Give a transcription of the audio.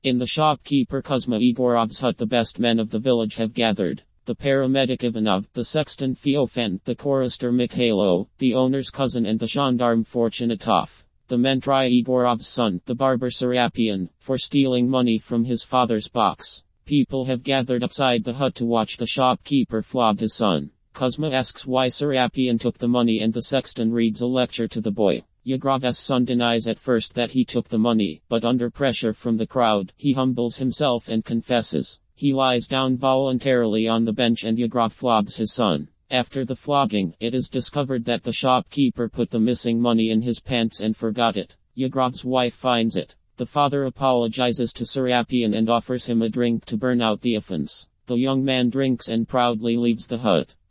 In the shopkeeper Kuzma Egorov's hut the best men of the village have gathered. The paramedic Ivanov, the sexton Feofan, the chorister Mikhailo, the owner's cousin and the gendarme Fortunatov. The men try Egorov's son, the barber Serapion, for stealing money from his father's box. People have gathered outside the hut to watch the shopkeeper flog his son. Kuzma asks why Serapion took the money and the sexton reads a lecture to the boy. Yegorov's son denies at first that he took the money, but under pressure from the crowd, he humbles himself and confesses. He lies down voluntarily on the bench and Yegorov flogs his son. After the flogging, it is discovered that the shopkeeper put the missing money in his pants and forgot it. Yegorov's wife finds it. The father apologizes to Serapion and offers him a drink to burn out the offense. The young man drinks and proudly leaves the hut.